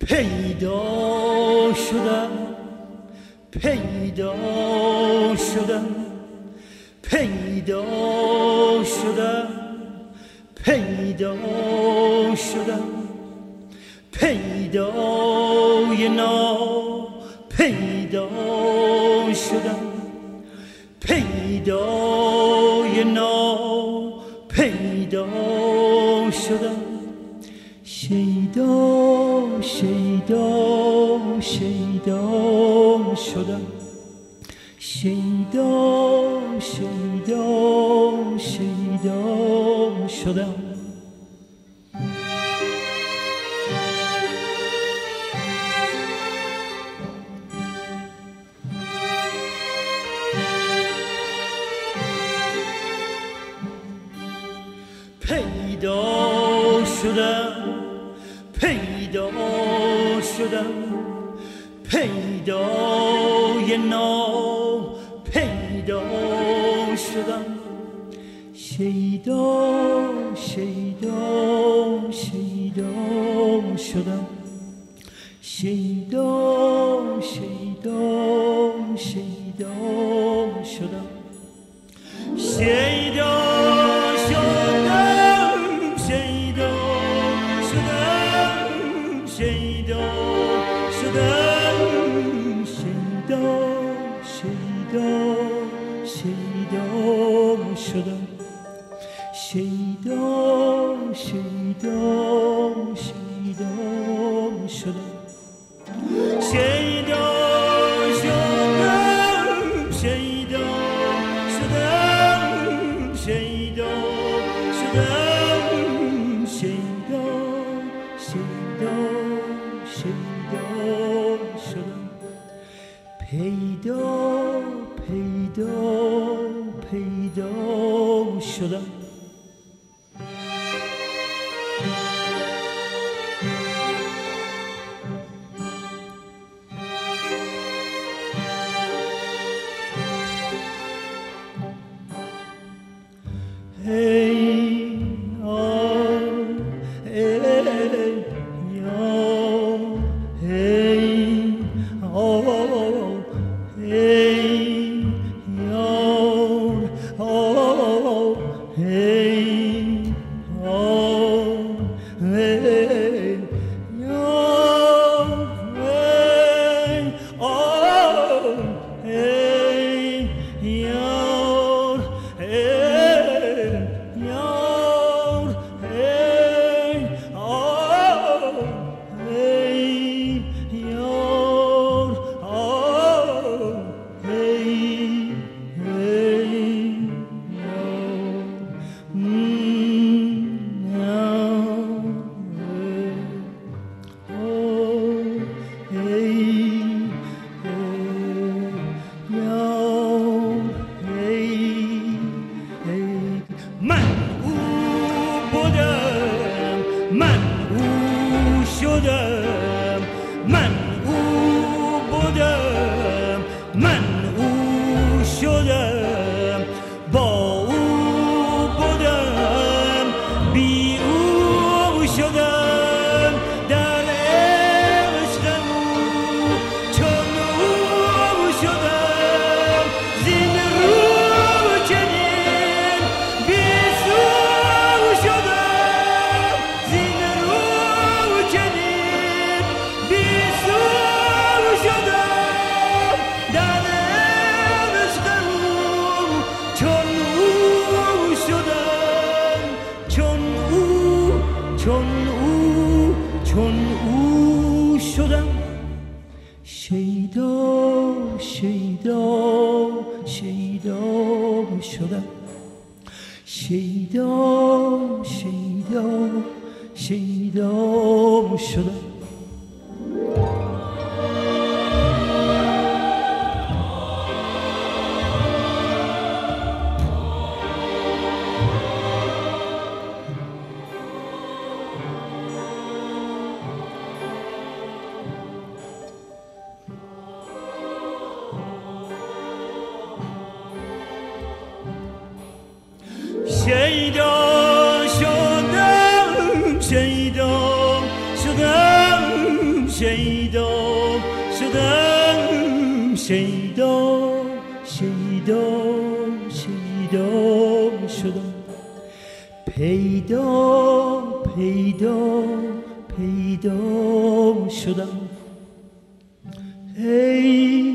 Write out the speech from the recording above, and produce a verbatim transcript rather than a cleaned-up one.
پیدا شدم پیدا شدم پیدا شدم پیدا شدم پیدای نا پیدا شدم پیدای نا پیدا شدم شیدا شیدا شیدا شدم شیدا شیدا شیدا شدم پیدا شدم پیدا شدم پیدای نا پیدا شدم شیدا شیدا شیدا شدم شیدا شیدا شیدا شدم شیدا شدم شیدا شیدا شیدا شدم شیدا شدم شیدا شدم شیدا شدم شیدا شیدا شیدا شدم پیدا پیدا پیدا شدم hey oh hey yo hey oh hey yo oh hey oh hey yo hey oh hey yo من او شدم من او بودم من او شدم با او بودم بی او شدم در عشق او چون او شدم زین رو چنین بی سو شدم زین رو چنین بی سو شدم در عشق او چون او شدم چون او چون او چون او شدم شیدا شیدا شیدا شدم شیدا شیدا شیدا شدم شیدا شدم شیدا شدم پیدا شدم، پیدا پیدا پیدا شدم. ای